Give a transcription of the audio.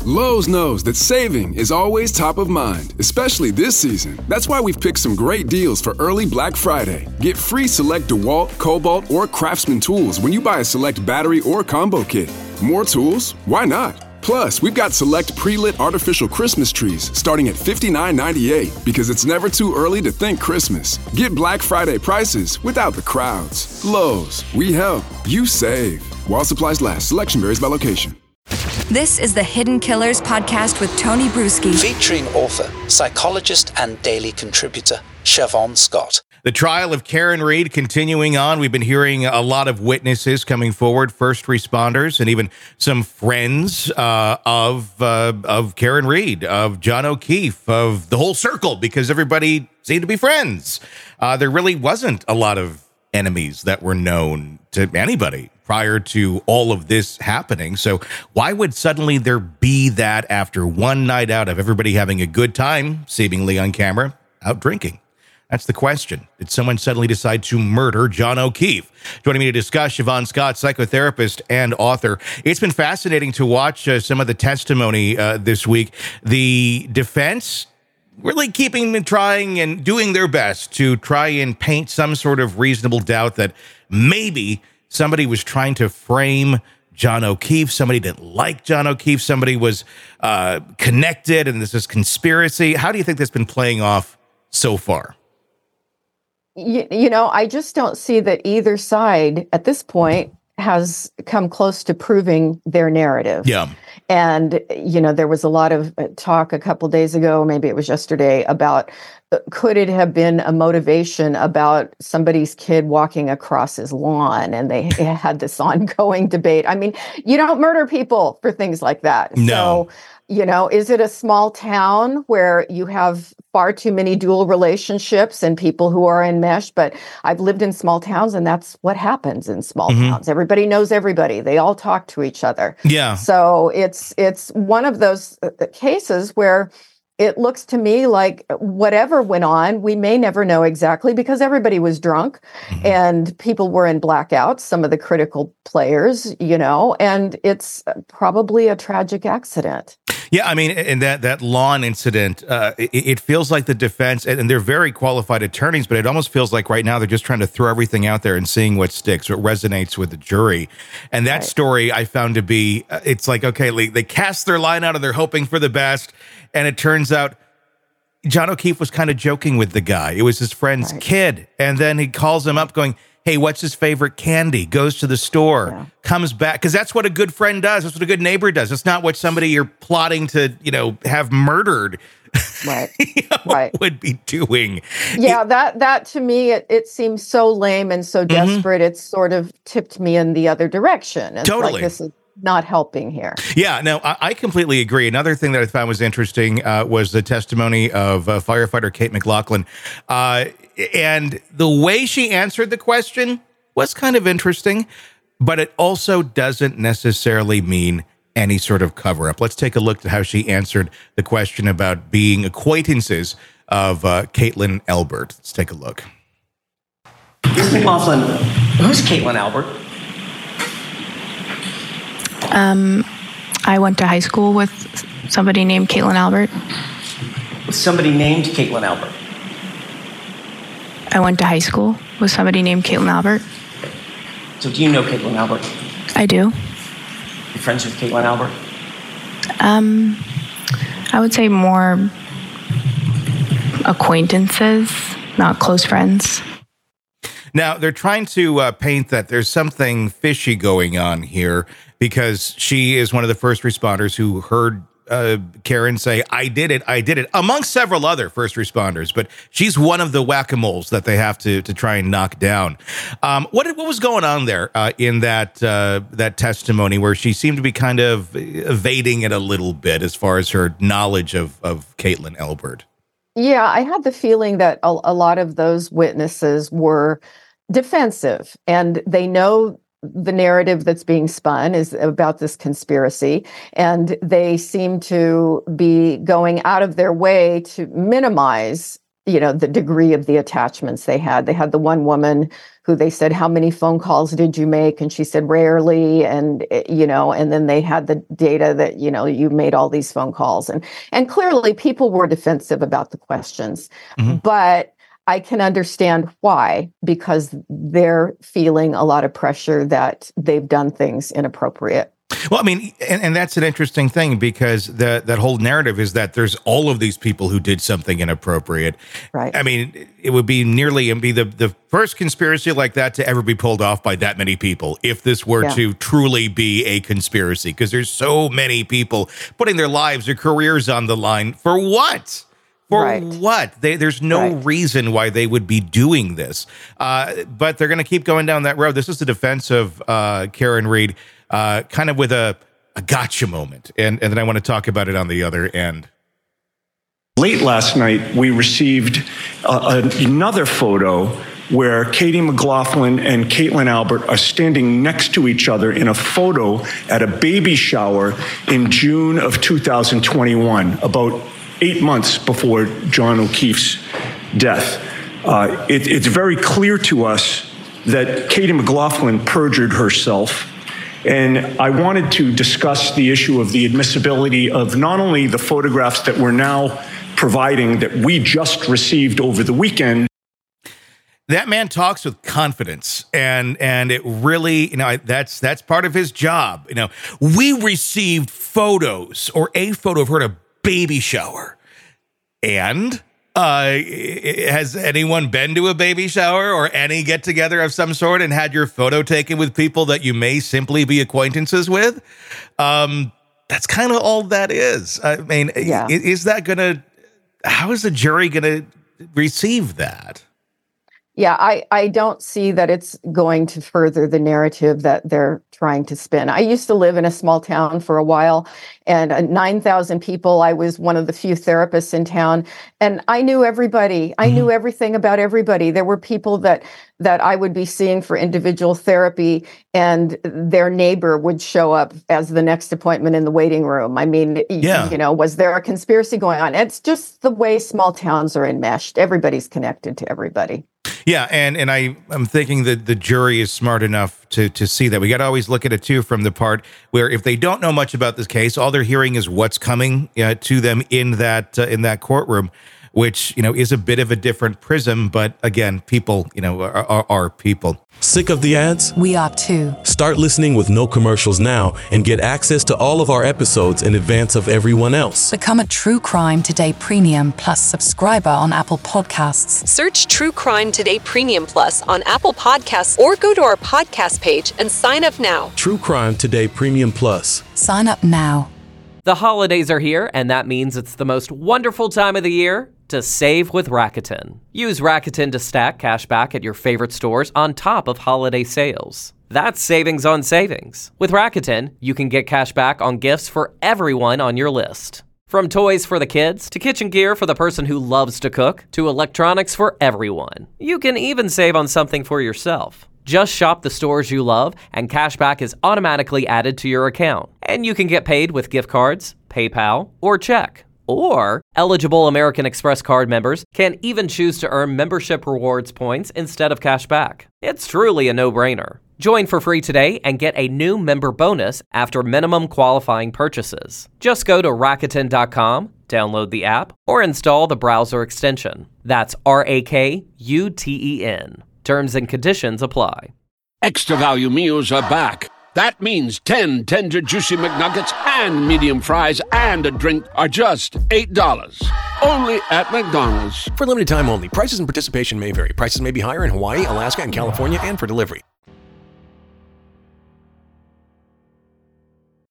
Lowe's knows that saving is always top of mind, especially this season. That's why we've picked some great deals for early Black Friday. Get free select DeWalt, Cobalt, or Craftsman tools when you buy a select battery or combo kit. More tools? Why not? Plus, we've got select pre-lit artificial Christmas trees starting at $59.98 because it's never too early to think Christmas. Get Black Friday prices without the crowds. Lowe's, we help, you save. While supplies last, selection varies by location. This is the Hidden Killers podcast with Tony Brueski. Featuring author, psychologist, and daily contributor, Siobhan Scott. The trial of Karen Read continuing on. We've been hearing a lot of witnesses coming forward, first responders, and even some friends of Karen Read, of John O'Keefe, of the whole circle, because everybody seemed to be friends. There really wasn't a lot of enemies that were known to anybody prior to all of this happening. So why would suddenly there be that after one night out of everybody having a good time, seemingly on camera, out drinking? That's the question. Did someone suddenly decide to murder John O'Keefe? Joining me to discuss, Siobhan Scott, psychotherapist and author. It's been fascinating to watch some of the testimony this week. The defense really trying and doing their best to try and paint some sort of reasonable doubt that maybe somebody was trying to frame John O'Keefe. Somebody didn't like John O'Keefe. Somebody was connected, and this is conspiracy. How do you think that's been playing off so far? You know, I just don't see that either side at this point has come close to proving their narrative. Yeah. And, you know, there was a lot of talk a couple days ago, maybe it was yesterday, about could it have been a motivation about somebody's kid walking across his lawn? And they had this ongoing debate. I mean, you don't murder people for things like that. No. So, you know, is it a small town where you have far too many dual relationships and people who are enmeshed? But I've lived in small towns, and that's what happens in small towns. Everybody knows everybody. They all talk to each other. Yeah. So it's one of those cases where it looks to me like whatever went on, we may never know exactly because everybody was drunk and people were in blackouts, some of the critical players, you know, and it's probably a tragic accident. Yeah, I mean, and that lawn incident, it feels like the defense, and they're very qualified attorneys, but it almost feels like right now they're just trying to throw everything out there and seeing what sticks, what resonates with the jury. And that story I found to be, it's like, okay, they cast their line out and they're hoping for the best. And it turns out John O'Keefe was kind of joking with the guy. It was his friend's kid. And then he calls him up going, hey, what's his favorite candy? Goes to the store, comes back. Because that's what a good friend does. That's what a good neighbor does. It's not what somebody you're plotting to, you know, have murdered would be doing. Yeah, that to me, it seems so lame and so desperate. It's sort of tipped me in the other direction. It's totally. Like, this is not helping here. Yeah, no, I completely agree. Another thing that I found was interesting was the testimony of firefighter Kate McLaughlin. And the way she answered the question was kind of interesting, but it also doesn't necessarily mean any sort of cover-up. Let's take a look at how she answered the question about being acquaintances of Caitlin Albert. Let's take a look. Ms. McLaughlin, who's Caitlin Albert? I went to high school with somebody named Caitlin Albert. Somebody named Caitlin Albert. I went to high school with somebody named Caitlin Albert. So do you know Caitlin Albert? I do. You're friends with Caitlin Albert? I would say more acquaintances, not close friends. Now, they're trying to paint that there's something fishy going on here because she is one of the first responders who heard Karen say, I did it, amongst several other first responders. But she's one of the whack-a-moles that they have to try and knock down. What was going on there in that testimony where she seemed to be kind of evading it a little bit as far as her knowledge of Caitlin Albert? Yeah, I had the feeling that a lot of those witnesses were defensive, and they know the narrative that's being spun is about this conspiracy, and they seem to be going out of their way to minimize the degree of the attachments they had. They had the one woman who they said, how many phone calls did you make? And she said, rarely. And, and then they had the data that, you made all these phone calls. And clearly people were defensive about the questions. Mm-hmm. But I can understand why, because they're feeling a lot of pressure that they've done things inappropriate. Well, I mean, and that's an interesting thing, because that whole narrative is that there's all of these people who did something inappropriate. Right. I mean, it would be the first conspiracy like that to ever be pulled off by that many people, if this were to truly be a conspiracy, because there's so many people putting their lives or careers on the line for what? For what? There's no reason why they would be doing this. But they're going to keep going down that road. This is the defense of Karen Read, kind of with a gotcha moment. And then I want to talk about it on the other end. Late last night, we received another photo where Katie McLaughlin and Caitlin Albert are standing next to each other in a photo at a baby shower in June of 2021, about 8 months before John O'Keefe's death. It's very clear to us that Katie McLaughlin perjured herself. And I wanted to discuss the issue of the admissibility of not only the photographs that we're now providing that we just received over the weekend. That man talks with confidence, and it really, that's part of his job. We received photos or a photo of her at a baby shower. And has anyone been to a baby shower or any get together of some sort and had your photo taken with people that you may simply be acquaintances with? That's kind of all that is. I mean, is that how is the jury going to receive that? Yeah, I don't see that it's going to further the narrative that they're trying to spin. I used to live in a small town for a while, and 9,000 people. I was one of the few therapists in town, and I knew everybody. I knew everything about everybody. There were people that I would be seeing for individual therapy, and their neighbor would show up as the next appointment in the waiting room. I mean, was there a conspiracy going on? It's just the way small towns are enmeshed. Everybody's connected to everybody. Yeah, and I'm thinking that the jury is smart enough to see that. We got to always look at it, too, from the part where if they don't know much about this case, all they're hearing is what's coming to them in that courtroom, which, is a bit of a different prism. But again, people, are people. Sick of the ads? We are too. Start listening with no commercials now and get access to all of our episodes in advance of everyone else. Become a True Crime Today Premium Plus subscriber on Apple Podcasts. Search True Crime Today Premium Plus on Apple Podcasts or go to our podcast page and sign up now. True Crime Today Premium Plus. Sign up now. The holidays are here, and that means it's the most wonderful time of the year to save with Rakuten. Use Rakuten to stack cash back at your favorite stores on top of holiday sales. That's savings on savings. With Rakuten, you can get cash back on gifts for everyone on your list. From toys for the kids, to kitchen gear for the person who loves to cook, to electronics for everyone. You can even save on something for yourself. Just shop the stores you love, and cashback is automatically added to your account. And you can get paid with gift cards, PayPal, or check. Or eligible American Express card members can even choose to earn membership rewards points instead of cashback. It's truly a no-brainer. Join for free today and get a new member bonus after minimum qualifying purchases. Just go to Rakuten.com, download the app, or install the browser extension. That's RAKUTEN. Terms and conditions apply. Extra value meals are back. That means 10 tender, juicy McNuggets and medium fries and a drink are just $8. Only at McDonald's. For limited time only. Prices and participation may vary. Prices may be higher in Hawaii, Alaska, and California, and for delivery.